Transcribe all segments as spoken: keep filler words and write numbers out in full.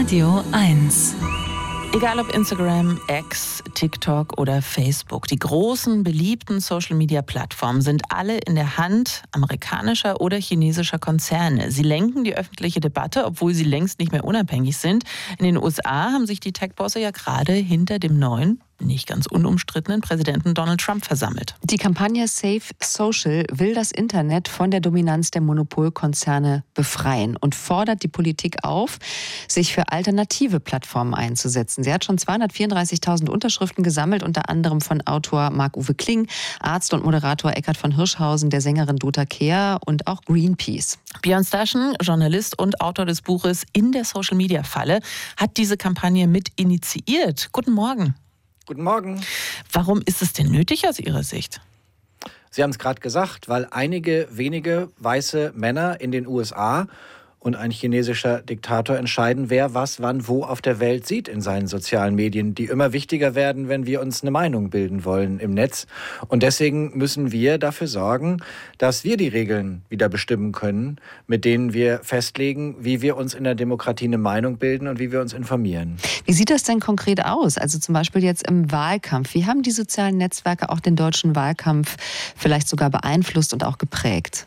Radio eins. Egal ob Instagram, X, TikTok oder Facebook, die großen, beliebten Social-Media-Plattformen sind alle in der Hand amerikanischer oder chinesischer Konzerne. Sie lenken die öffentliche Debatte, obwohl sie längst nicht mehr unabhängig sind. In den U S A haben sich die Tech-Bosse ja gerade hinter dem neuen, nicht ganz unumstrittenen Präsidenten Donald Trump versammelt. Die Kampagne Safe Social will das Internet von der Dominanz der Monopolkonzerne befreien und fordert die Politik auf, sich für alternative Plattformen einzusetzen. Sie hat schon zweihundertvierunddreißigtausend Unterschriften gesammelt, unter anderem von Autor Marc-Uwe Kling, Arzt und Moderator Eckhard von Hirschhausen, der Sängerin Dota Kehr und auch Greenpeace. Björn Staschen, Journalist und Autor des Buches In der Social-Media-Falle, hat diese Kampagne mit initiiert. Guten Morgen. Guten Morgen. Warum ist es denn nötig aus Ihrer Sicht? Sie haben es gerade gesagt, weil einige wenige weiße Männer in den U S A und ein chinesischer Diktator entscheiden, wer was wann wo auf der Welt sieht in seinen sozialen Medien, die immer wichtiger werden, wenn wir uns eine Meinung bilden wollen im Netz. Und deswegen müssen wir dafür sorgen, dass wir die Regeln wieder bestimmen können, mit denen wir festlegen, wie wir uns in der Demokratie eine Meinung bilden und wie wir uns informieren. Wie sieht das denn konkret aus? Also zum Beispiel jetzt im Wahlkampf. Wie haben die sozialen Netzwerke auch den deutschen Wahlkampf vielleicht sogar beeinflusst und auch geprägt?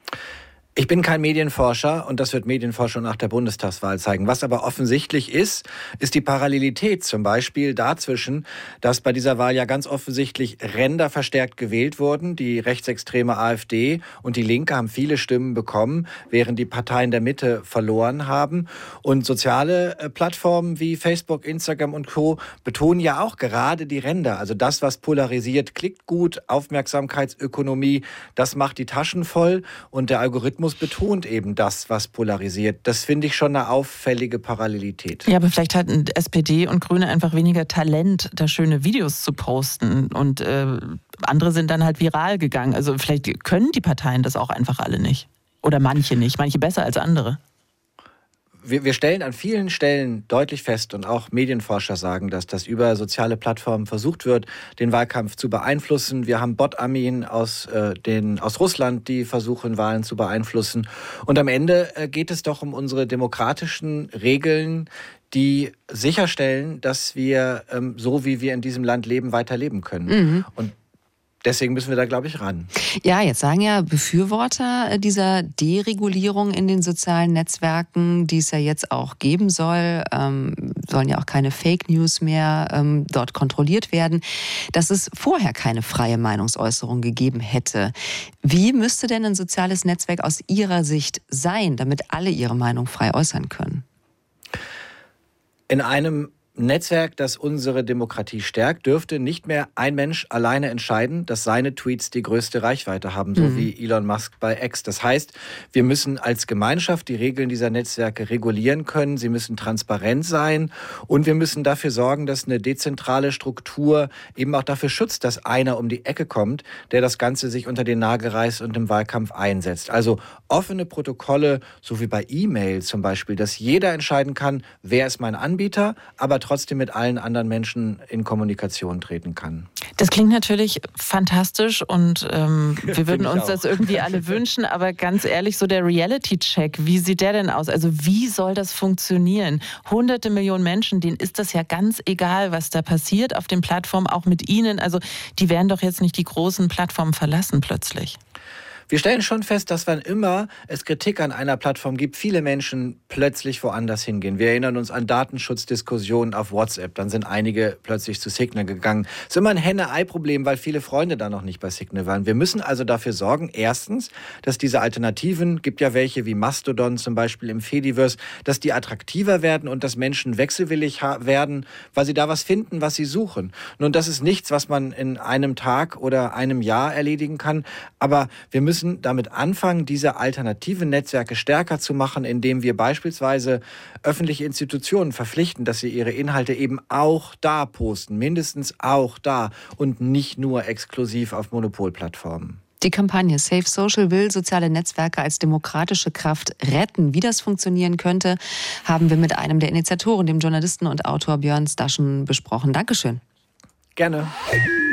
Ich bin kein Medienforscher und das wird Medienforschung nach der Bundestagswahl zeigen. Was aber offensichtlich ist, ist die Parallelität zum Beispiel dazwischen, dass bei dieser Wahl ja ganz offensichtlich Ränder verstärkt gewählt wurden. Die rechtsextreme AfD und die Linke haben viele Stimmen bekommen, während die Parteien der Mitte verloren haben. Und soziale Plattformen wie Facebook, Instagram und Co. betonen ja auch gerade die Ränder. Also das, was polarisiert, klickt gut, Aufmerksamkeitsökonomie, das macht die Taschen voll und der Algorithmus betont eben das, was polarisiert. Das finde ich schon eine auffällige Parallelität. Ja, aber vielleicht hatten S P D und Grüne einfach weniger Talent, da schöne Videos zu posten. Und äh, andere sind dann halt viral gegangen. Also vielleicht können die Parteien das auch einfach alle nicht. Oder manche nicht, manche besser als andere. Wir, wir stellen an vielen Stellen deutlich fest, und auch Medienforscher sagen das, dass über soziale Plattformen versucht wird, den Wahlkampf zu beeinflussen. Wir haben Bot-Armeen aus, äh, den, aus Russland, die versuchen, Wahlen zu beeinflussen. Und am Ende äh, geht es doch um unsere demokratischen Regeln, die sicherstellen, dass wir ähm, so, wie wir in diesem Land leben, weiterleben können. Mhm. Und deswegen müssen wir da, glaube ich, ran. Ja, jetzt sagen ja Befürworter dieser Deregulierung in den sozialen Netzwerken, die es ja jetzt auch geben soll, ähm, sollen ja auch keine Fake News mehr ähm, dort kontrolliert werden, dass es vorher keine freie Meinungsäußerung gegeben hätte. Wie müsste denn ein soziales Netzwerk aus Ihrer Sicht sein, damit alle ihre Meinung frei äußern können? In einem Netzwerk, das unsere Demokratie stärkt, dürfte nicht mehr ein Mensch alleine entscheiden, dass seine Tweets die größte Reichweite haben, so mhm. wie Elon Musk bei X. Das heißt, wir müssen als Gemeinschaft die Regeln dieser Netzwerke regulieren können, sie müssen transparent sein und wir müssen dafür sorgen, dass eine dezentrale Struktur eben auch dafür schützt, dass einer um die Ecke kommt, der das Ganze sich unter den Nagel reißt und im Wahlkampf einsetzt. Also offene Protokolle, so wie bei E-Mail zum Beispiel, dass jeder entscheiden kann, wer ist mein Anbieter, aber trotzdem mit allen anderen Menschen in Kommunikation treten kann. Das klingt natürlich fantastisch und ähm, wir würden uns auch. das irgendwie alle wünschen, aber ganz ehrlich, so der Reality-Check, wie sieht der denn aus? Also wie soll das funktionieren? Hunderte Millionen Menschen, denen ist das ja ganz egal, was da passiert auf den Plattformen, auch mit Ihnen. Also die werden doch jetzt nicht die großen Plattformen verlassen plötzlich. Wir stellen schon fest, dass wann immer es Kritik an einer Plattform gibt, viele Menschen plötzlich woanders hingehen. Wir erinnern uns an Datenschutzdiskussionen auf WhatsApp. Dann sind einige plötzlich zu Signal gegangen. Es ist immer ein Henne-Ei-Problem, weil viele Freunde da noch nicht bei Signal waren. Wir müssen also dafür sorgen, erstens, dass diese Alternativen, gibt ja welche wie Mastodon zum Beispiel im Fediverse, dass die attraktiver werden und dass Menschen wechselwillig werden, weil sie da was finden, was sie suchen. Nun, das ist nichts, was man in einem Tag oder einem Jahr erledigen kann, aber wir müssen damit anfangen, diese alternativen Netzwerke stärker zu machen, indem wir beispielsweise öffentliche Institutionen verpflichten, dass sie ihre Inhalte eben auch da posten, mindestens auch da und nicht nur exklusiv auf Monopolplattformen. Die Kampagne Safe Social will soziale Netzwerke als demokratische Kraft retten. Wie das funktionieren könnte, haben wir mit einem der Initiatoren, dem Journalisten und Autor Björn Staschen, besprochen. Dankeschön. Gerne.